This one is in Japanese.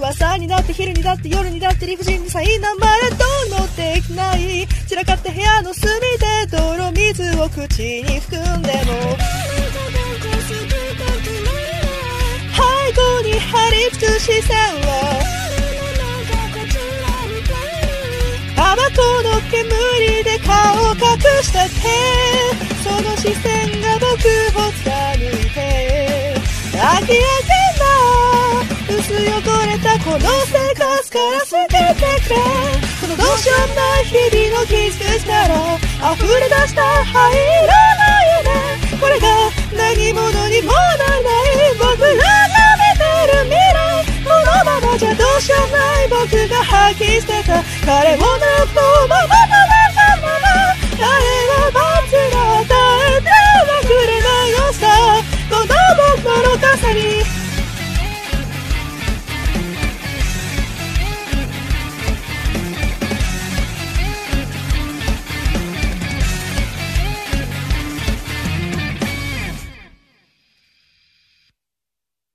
朝になって昼になって夜になって理不尽に苛まれどうもできない散らかって部屋の隅で泥水を口に含んでも背後に張り付く視線はタバコの煙で顔を隠した手その視線が僕を貫いて飽き上げな薄汚れたこの生活から救ってくれこのどうしようもない日々の傷口から溢れ出した灰色の夢これが何者にもならない僕らが見てる未来このままじゃどうしようもない僕が吐き捨てた彼を抜くままたまま誰が罰が与えてはくれないのさこの僕の傘に